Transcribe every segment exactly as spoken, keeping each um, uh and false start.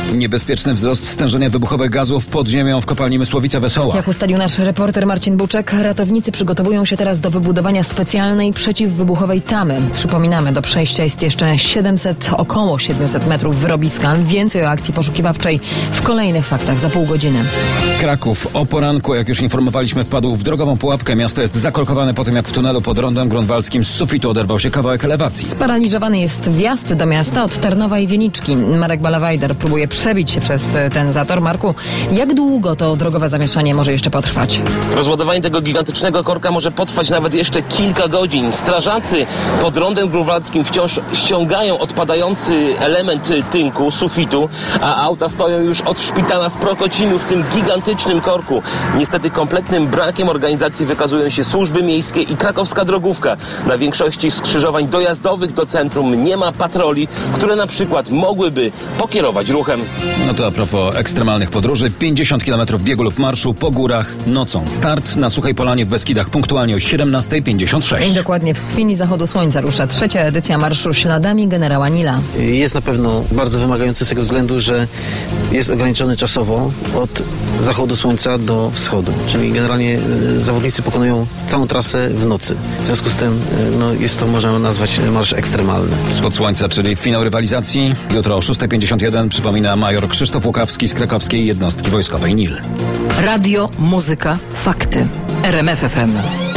Niebezpieczny wzrost stężenia wybuchowego gazów pod ziemią w kopalni Mysłowica Wesoła. Jak ustalił nasz reporter Marcin Buczek, ratownicy przygotowują się teraz do wybudowania specjalnej przeciwwybuchowej tamy. Przypominamy, do przejścia jest jeszcze siedemset, około siedemset metrów wyrobiska. Więcej o akcji poszukiwawczej w kolejnych faktach za pół godziny. Kraków o poranku, jak już informowaliśmy, wpadł w drogową pułapkę. Miasto jest zakorkowane po tym, jak w tunelu pod rondem grunwaldzkim z sufitu oderwał się kawałek elewacji. Sparaliżowany jest wjazd do miasta od Tarnowa i Wieniczki. Marek Balawajder próbuje przebić się przez ten zator. Marku, jak długo to drogowe zamieszanie może jeszcze potrwać? Rozładowanie tego gigantycznego korka może potrwać nawet jeszcze kilka godzin. Strażacy pod rondem grunwaldzkim wciąż ściągają odpadający element tynku, sufitu, a auta stoją już od szpitala w Prokocimiu w tym gigantycznym korku. Niestety kompletnym brakiem organizacji wykazują się służby miejskie i krakowska drogówka. Na większości skrzyżowań dojazdowych do centrum nie ma patroli, które na przykład mogłyby pokierować ruchem. No to a propos ekstremalnych podróży, pięćdziesiąt kilometrów biegu lub marszu po górach nocą. Start na Suchej Polanie w Beskidach punktualnie o siedemnasta pięćdziesiąt sześć. Dokładnie w chwili zachodu słońca rusza trzecia edycja marszu Śladami generała Nila. Jest na pewno bardzo wymagający z tego względu, że jest ograniczony czasowo od zachodu słońca do wschodu. Czyli generalnie zawodnicy pokonują całą trasę w nocy. W związku z tym no, jest to, możemy nazwać, marsz ekstremalny. Wschód słońca, czyli finał rywalizacji. Jutro o szósta pięćdziesiąt jeden przypomina major Krzysztof Łukawski z krakowskiej jednostki wojskowej Nil. Radio, muzyka, fakty. R M F F M.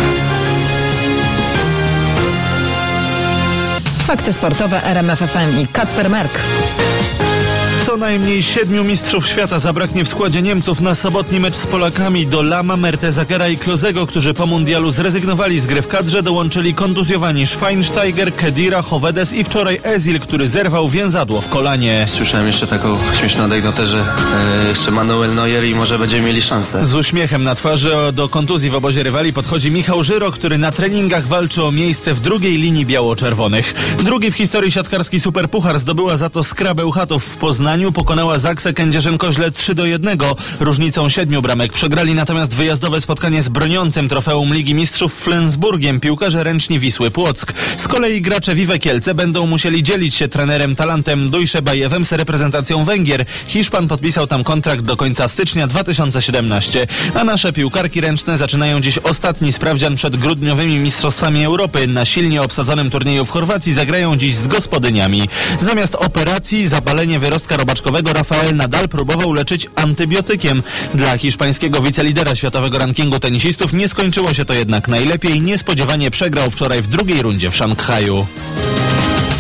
Fakty sportowe R M F F M i Kacper Merk. Co najmniej siedmiu mistrzów świata zabraknie w składzie Niemców na sobotni mecz z Polakami. Do Lama, Mertesakera i Klozego, którzy po mundialu zrezygnowali z gry w kadrze, dołączyli kontuzjowani Schweinsteiger, Kedira, Hovedes i wczoraj Ezil, który zerwał więzadło w kolanie. Słyszałem jeszcze taką śmieszną anegdotę, że e, jeszcze Manuel Neuer i może będziemy mieli szansę. Z uśmiechem na twarzy do kontuzji w obozie rywali podchodzi Michał Żyro, który na treningach walczy o miejsce w drugiej linii biało-czerwonych. Drugi w historii siatkarski superpuchar zdobyła za to Skra Bełchatów w Poznaniu. Pokonała Zaksę Kędzierzyn-Koźle trzy do jednego. Różnicą siedmiu bramek przegrali natomiast wyjazdowe spotkanie z broniącym trofeum Ligi Mistrzów Flensburgiem piłkarze ręczni Wisły Płock. Z kolei gracze Wiwe Kielce będą musieli dzielić się trenerem Talantem Dujszebajewem z reprezentacją Węgier. Hiszpan podpisał tam kontrakt do końca stycznia dwa tysiące siedemnastego. A nasze piłkarki ręczne zaczynają dziś ostatni sprawdzian przed grudniowymi Mistrzostwami Europy. Na silnie obsadzonym turnieju w Chorwacji zagrają dziś z gospodyniami. Zamiast operacji zapalenie wyrostka robaczkowego Rafael Nadal próbował leczyć antybiotykiem. Dla hiszpańskiego wicelidera światowego rankingu tenisistów nie skończyło się to jednak najlepiej. Niespodziewanie przegrał wczoraj w drugiej rundzie w Szanghaju.